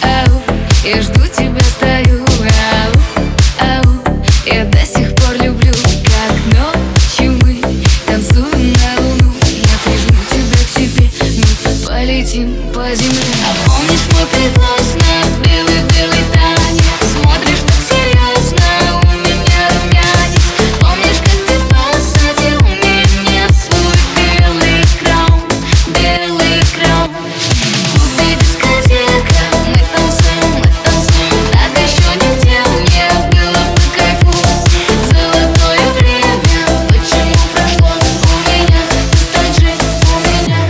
ау, я жду тебя, стою, ау, ау, я до сих пор люблю, как ночью мы танцуем на луну. Я прижму тебя к себе, мы полетим по земле. А помнишь мой прекрасный белый-белый танец? Смотришь так серьезно, у меня румянец. Помнишь, как ты посадил меня в свой белый краун, белый краун? В клубе дискотека, мы танцуем, так еще нигде не было по кайфу. Золотое время, почему прошло у меня ностальжи, у меня.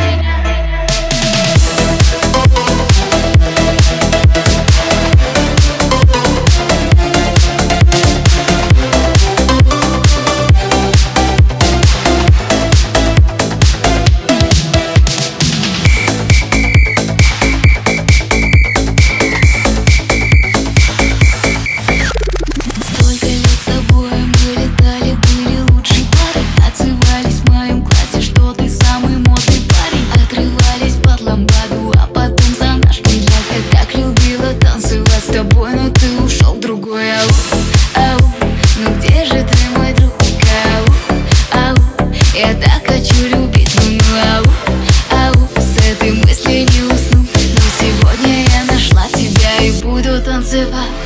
Столько лет с тобой мы летали, были лучшей парой. Отзывались в моем классе, что ты самый модный парень. Отрывались под ламбаду, а потом за наш медляк. Я так любила танцевать с тобой, но ты ушел в другой. Ау, ау, ну где же ты, мой друг? Ау, ау, я так хочу любить, ау, ау, с этой мыслью не усну. Но сегодня я нашла тебя и буду танцевать.